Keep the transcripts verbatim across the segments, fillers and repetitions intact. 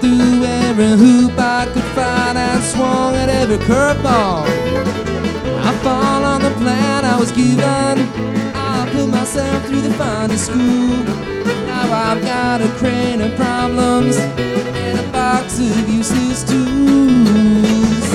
through every hoop I could find and swung at every curveball. I fall on the plan I was given. I put myself through the finest school. Now I've got a crane of problems and a box of useless tools.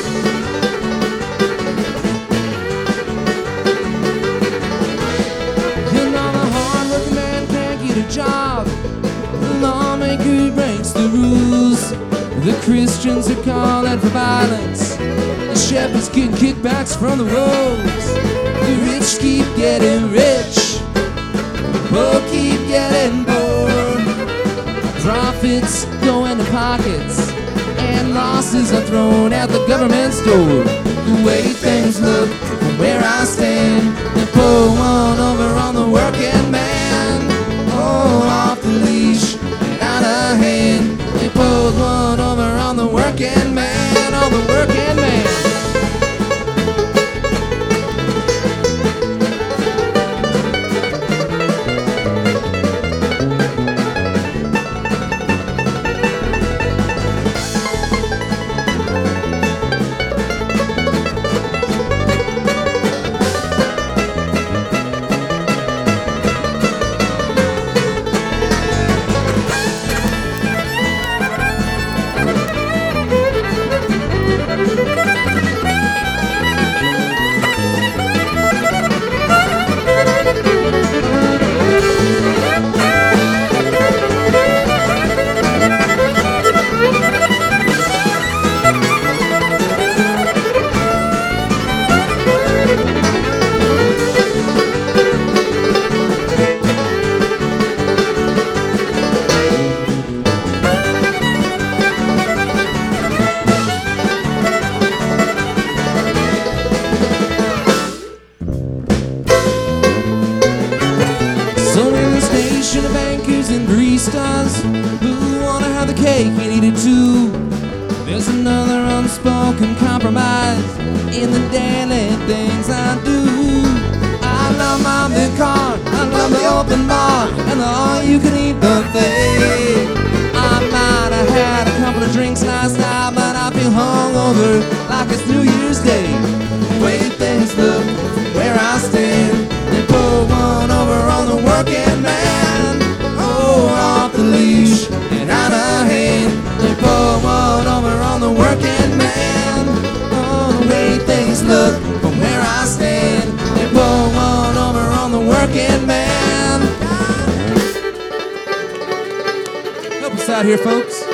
You know the hard-working man can't get a job. The lawmaker breaks the rules. The Christians are calling for violence. The shepherds get kickbacks from the wolves. The rich keep getting rich. The poor keep getting poor. Profits go into pockets and losses are thrown at the government's door. The way things look from where I stand, they pull one over on the working man. Oh, off the leash and out of hand. They pulled one over on the working man, on the working man. Of bankers and baristas who wanna have the cake and eat it too. There's another unspoken compromise in the daily things I do. I love my big car, I love the open bar, and the all-you-can-eat buffet. I might have had a couple of drinks last night, but I feel hungover like it's New Year's Day. The way things look from where I stand, they pull one over on the working man. Off the leash and out of hand, they pull one over on the working man. Oh, the way things look from where I stand, they pull one over on the working man. Help us out here, folks.